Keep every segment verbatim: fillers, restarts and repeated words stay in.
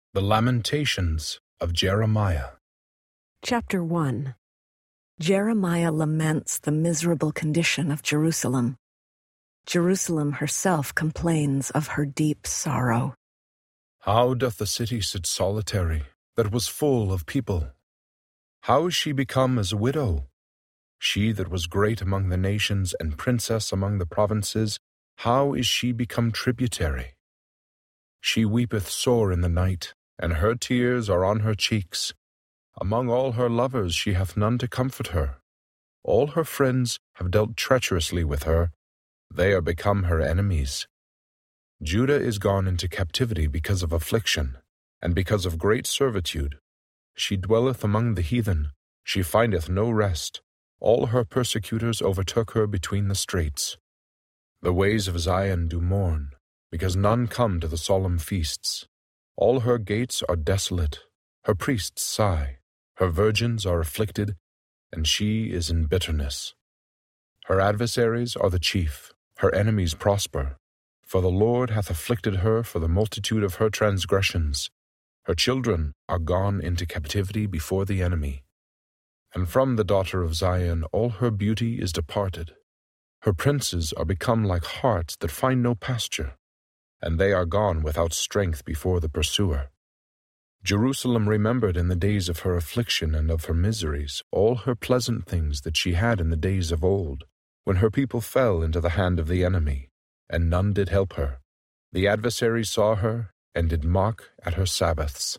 The Lamentations of Jeremiah. Chapter one. Jeremiah laments the miserable condition of Jerusalem. Jerusalem herself complains of her deep sorrow. How doth the city sit solitary, that was full of people? How is she become as a widow? She that was great among the nations and princess among the provinces, how is she become tributary? She weepeth sore in the night, and her tears are on her cheeks. Among all her lovers she hath none to comfort her. All her friends have dealt treacherously with her. They are become her enemies. Judah is gone into captivity because of affliction, and because of great servitude. She dwelleth among the heathen. She findeth no rest. All her persecutors overtook her between the straits. The ways of Zion do mourn, because none come to the solemn feasts. All her gates are desolate. Her priests sigh. Her virgins are afflicted, and she is in bitterness. Her adversaries are the chief. Her enemies prosper. For the Lord hath afflicted her for the multitude of her transgressions. Her children are gone into captivity before the enemy. And from the daughter of Zion all her beauty is departed. Her princes are become like harts that find no pasture, and they are gone without strength before the pursuer. Jerusalem remembered in the days of her affliction and of her miseries all her pleasant things that she had in the days of old, when her people fell into the hand of the enemy, and none did help her. The adversary saw her, and did mock at her Sabbaths.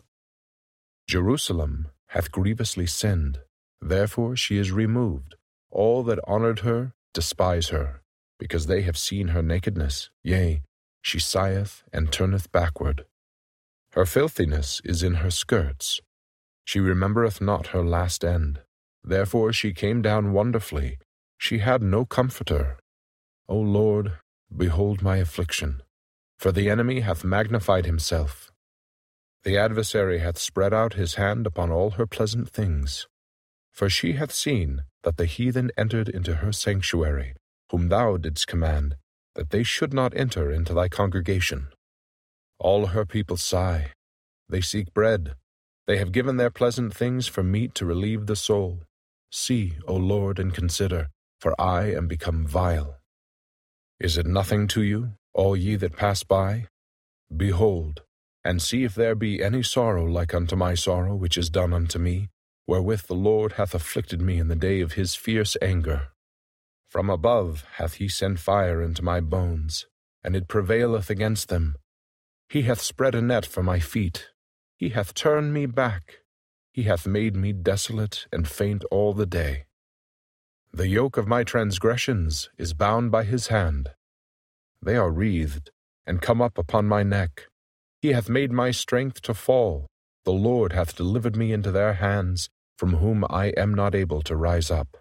Jerusalem hath grievously sinned, therefore she is removed. All that honored her despise her, because they have seen her nakedness, yea, she sigheth and turneth backward. Her filthiness is in her skirts. She remembereth not her last end. Therefore she came down wonderfully. She had no comforter. O Lord, behold my affliction. For the enemy hath magnified himself. The adversary hath spread out his hand upon all her pleasant things. For she hath seen that the heathen entered into her sanctuary, whom thou didst command, that they should not enter into thy congregation. All her people sigh. They seek bread. They have given their pleasant things for meat to relieve the soul. See, O Lord, and consider, for I am become vile. Is it nothing to you, all ye that pass by? Behold, and see if there be any sorrow like unto my sorrow which is done unto me, wherewith the Lord hath afflicted me in the day of his fierce anger. From above hath he sent fire into my bones, and it prevaileth against them. He hath spread a net for my feet. He hath turned me back. He hath made me desolate and faint all the day. The yoke of my transgressions is bound by his hand. They are wreathed, and come up upon my neck. He hath made my strength to fall. The Lord hath delivered me into their hands, from whom I am not able to rise up.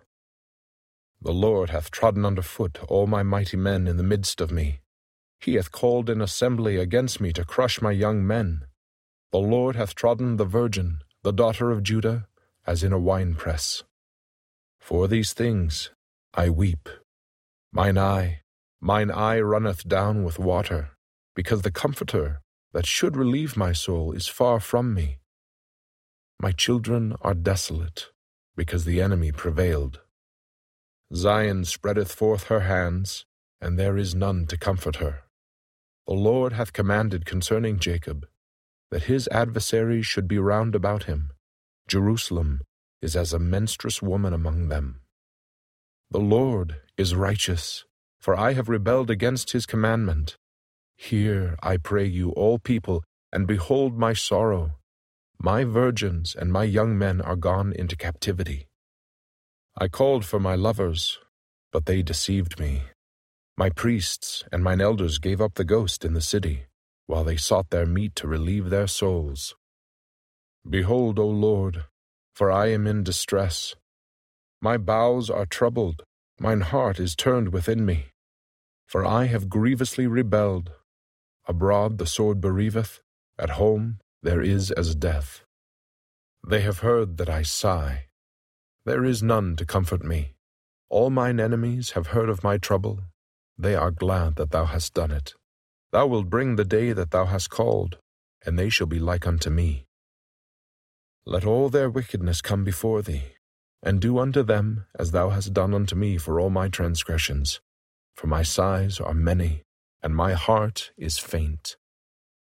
The Lord hath trodden under foot all my mighty men in the midst of me. He hath called an assembly against me to crush my young men. The Lord hath trodden the virgin, the daughter of Judah, as in a winepress. For these things I weep. Mine eye, mine eye runneth down with water, because the Comforter that should relieve my soul is far from me. My children are desolate, because the enemy prevailed. Zion spreadeth forth her hands, and there is none to comfort her. The Lord hath commanded concerning Jacob, that his adversaries should be round about him. Jerusalem is as a menstruous woman among them. The Lord is righteous, for I have rebelled against his commandment. Hear, I pray you, all people, and behold my sorrow. My virgins and my young men are gone into captivity. I called for my lovers, but they deceived me. My priests and mine elders gave up the ghost in the city, while they sought their meat to relieve their souls. Behold, O Lord, for I am in distress. My bowels are troubled, mine heart is turned within me. For I have grievously rebelled. Abroad the sword bereaveth, at home there is as death. They have heard that I sigh. There is none to comfort me. All mine enemies have heard of my trouble. They are glad that thou hast done it. Thou wilt bring the day that thou hast called. and they shall be like unto me. Let all their wickedness come before thee, and do unto them as thou hast done unto me for all my transgressions. For my sighs are many, and my heart is faint.